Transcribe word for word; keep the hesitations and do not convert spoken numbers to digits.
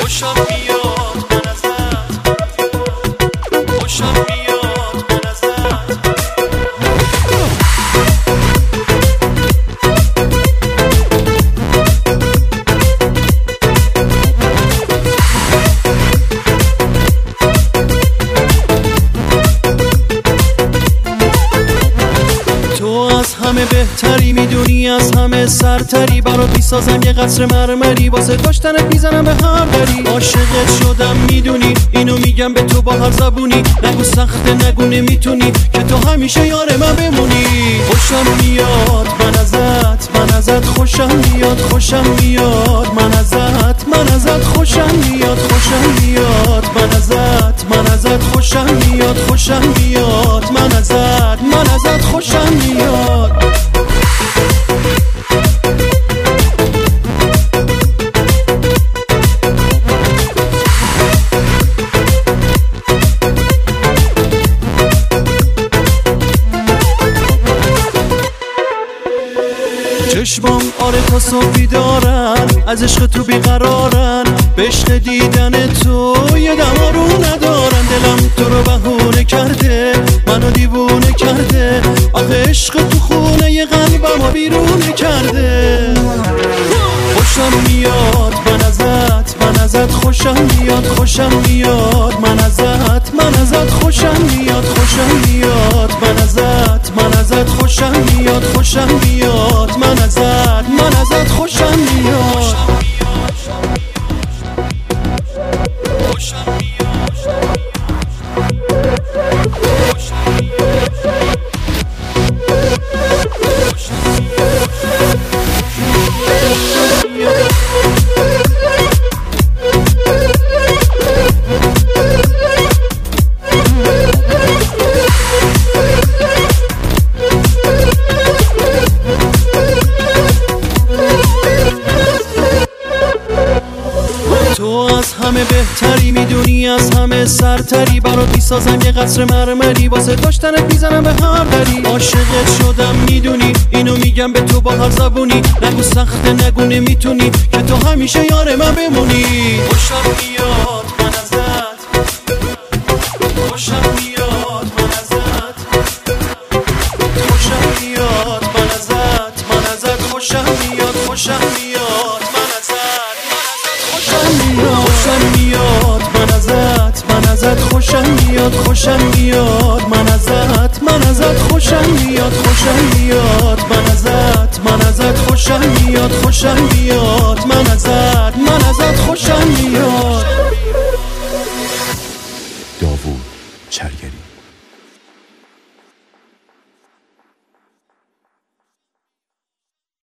خوشم میاد من ازت، خوشم میاد من ازت. همه بهتری میدونی، از همه سرتری، برات میسازم یه قصر مرمری، واسه داشتنت میزنم به هر دری. عاشقت شدم میدونی، اینو میگم به تو با هر زبونی، نگو سخته نگو نمیتونی، که تو همیشه یار من بمونی. خوشم میاد من ازت، من ازت خوشم میاد، خوشم میاد من ازت، من ازت خوشم میاد، خوشم میاد من ازت، من ازت خوشم میاد، خوشم میاد من ازت، من ازت خوشم میاد. چشمام آره تا صبح بیدارن، از عشق تو بیقرارن، به عشق دیدن تو یه دم آروم ندارن. دلم تو رو بهونه کرده، منو دیوونه کرده، آخه عشق تو خونه یه قلبمو بیرونه کرده. خوشم میاد من ازت، من ازت خوشم میاد، خوشم میاد من ازت، من ازت خوشم میاد، خوشم میاد من ازت، من ازت خوشم میاد، خوشم میاد من ازت، من ازت خوشم میاد. تو از همه بهتری میدونی، از همه سرتری، برات میسازم یه قصر مرمری، واسه داشتنت میزنم به هر دری. عاشقت شدم میدونی، اینو میگم به تو با هر زبونی، نگو سخته نگو نمیتونی، که تو همیشه یار من بمونی. خوشم میاد من ازت، خوشم میاد من ازت، خوشم میاد من ازت، من ازت خوشم میاد، خوشم میاد من ازت، خوشم میاد من ازت، من ازت خوشم میاد، خوشم میاد من ازت، من ازت خوشم میاد، خوشم میاد من ازت، من ازت خوشم میاد، خوشم میاد من ازت، من ازت خوشم میاد. داوود چرگری.